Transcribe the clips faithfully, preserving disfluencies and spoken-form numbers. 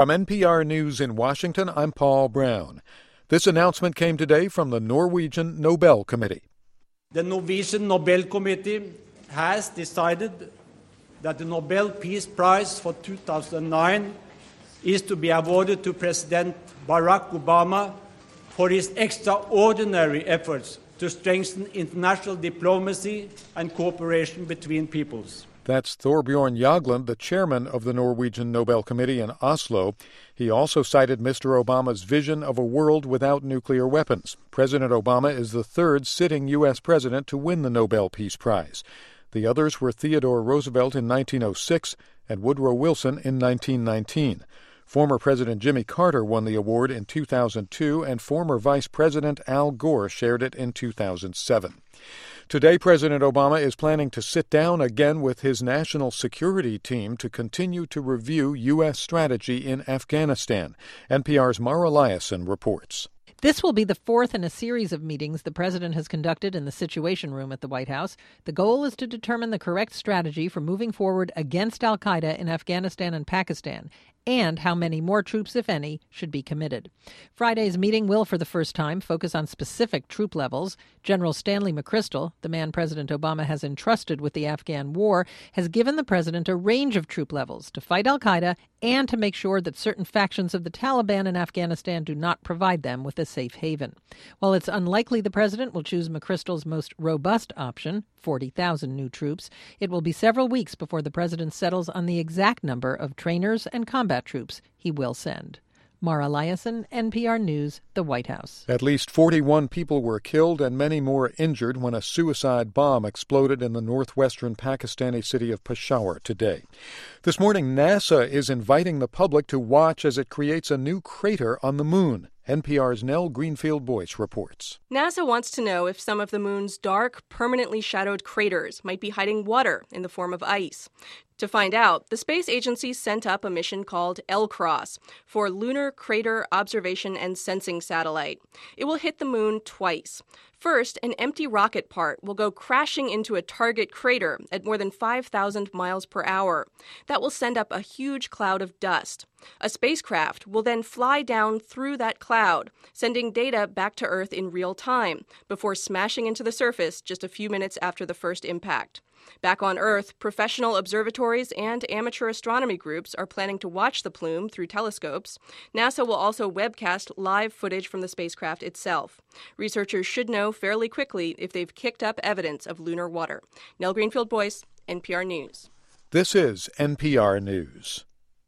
From N P R News in Washington, I'm Paul Brown. This announcement came today from the Norwegian Nobel Committee. The Norwegian Nobel Committee has decided that the Nobel Peace Prize for two thousand nine is to be awarded to President Barack Obama for his extraordinary efforts to strengthen international diplomacy and cooperation between peoples. That's Thorbjorn Jagland, the chairman of the Norwegian Nobel Committee in Oslo. He also cited Mister Obama's vision of a world without nuclear weapons. President Obama is the third sitting U S president to win the Nobel Peace Prize. The others were Theodore Roosevelt in nineteen oh six and Woodrow Wilson in nineteen nineteen. Former President Jimmy Carter won the award in two thousand two, and former Vice President Al Gore shared it in two thousand seven. Today, President Obama is planning to sit down again with his national security team to continue to review U S strategy in Afghanistan. N P R's Mara Liasson reports. This will be the fourth in a series of meetings the president has conducted in the Situation Room at the White House. The goal is to determine the correct strategy for moving forward against al-Qaeda in Afghanistan and Pakistan, and how many more troops, if any, should be committed. Friday's meeting will, for the first time, focus on specific troop levels. General Stanley McChrystal, the man President Obama has entrusted with the Afghan war, has given the president a range of troop levels to fight al-Qaeda and to make sure that certain factions of the Taliban in Afghanistan do not provide them with a safe haven. While it's unlikely the president will choose McChrystal's most robust option, forty thousand new troops, it will be several weeks before the president settles on the exact number of trainers and combat troops he will send. Mara Liasson, N P R News, the White House. At least forty-one people were killed and many more injured when a suicide bomb exploded in the northwestern Pakistani city of Peshawar today. This morning, NASA is inviting the public to watch as it creates a new crater on the moon. N P R's Nell Greenfield-Boyce reports. NASA wants to know if some of the moon's dark, permanently shadowed craters might be hiding water in the form of ice. To find out, the space agency sent up a mission called L CROSS for Lunar Crater Observation and Sensing Satellite. It will hit the moon twice. First, an empty rocket part will go crashing into a target crater at more than five thousand miles per hour. That will send up a huge cloud of dust. A spacecraft will then fly down through that cloud, sending data back to Earth in real time, before smashing into the surface just a few minutes after the first impact. Back on Earth, professional observatories and amateur astronomy groups are planning to watch the plume through telescopes. NASA will also webcast live footage from the spacecraft itself. Researchers should know fairly quickly if they've kicked up evidence of lunar water. Nell Greenfield-Boyce, N P R News. This is N P R News.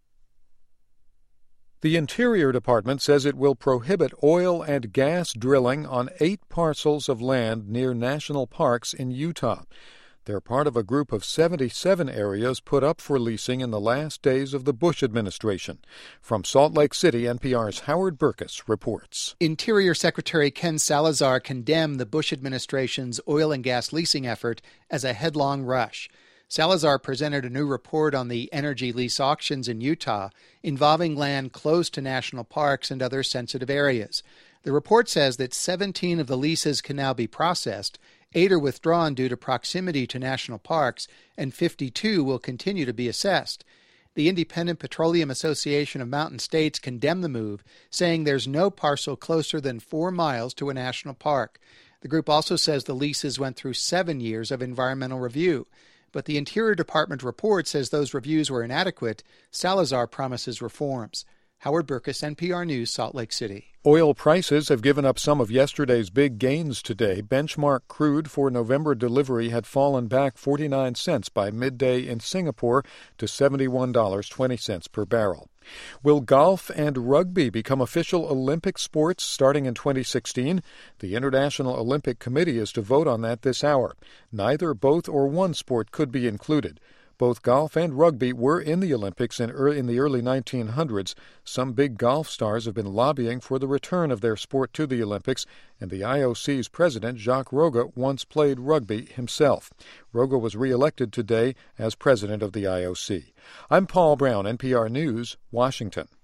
The Interior Department says it will prohibit oil and gas drilling on eight parcels of land near national parks in Utah. They're part of a group of seventy-seven areas put up for leasing in the last days of the Bush administration. From Salt Lake City, N P R's Howard Burkus reports. Interior Secretary Ken Salazar condemned the Bush administration's oil and gas leasing effort as a headlong rush. Salazar presented a new report on the energy lease auctions in Utah involving land close to national parks and other sensitive areas. The report says that seventeen of the leases can now be processed, eight are withdrawn due to proximity to national parks, and fifty-two will continue to be assessed. The Independent Petroleum Association of Mountain States condemned the move, saying there's no parcel closer than four miles to a national park. The group also says the leases went through seven years of environmental review. But the Interior Department report says those reviews were inadequate. Salazar promises reforms. Howard Burkus, N P R News, Salt Lake City. Oil prices have given up some of yesterday's big gains today. Benchmark crude for November delivery had fallen back forty-nine cents by midday in Singapore to seventy-one dollars and twenty cents per barrel. Will golf and rugby become official Olympic sports starting in twenty sixteen? The International Olympic Committee is to vote on that this hour. Neither, both, or one sport could be included. Both golf and rugby were in the Olympics in, early, in the early nineteen hundreds. Some big golf stars have been lobbying for the return of their sport to the Olympics, and the I O C's president, Jacques Rogge, once played rugby himself. Rogge was re-elected today as president of the I O C. I'm Paul Brown, N P R News, Washington.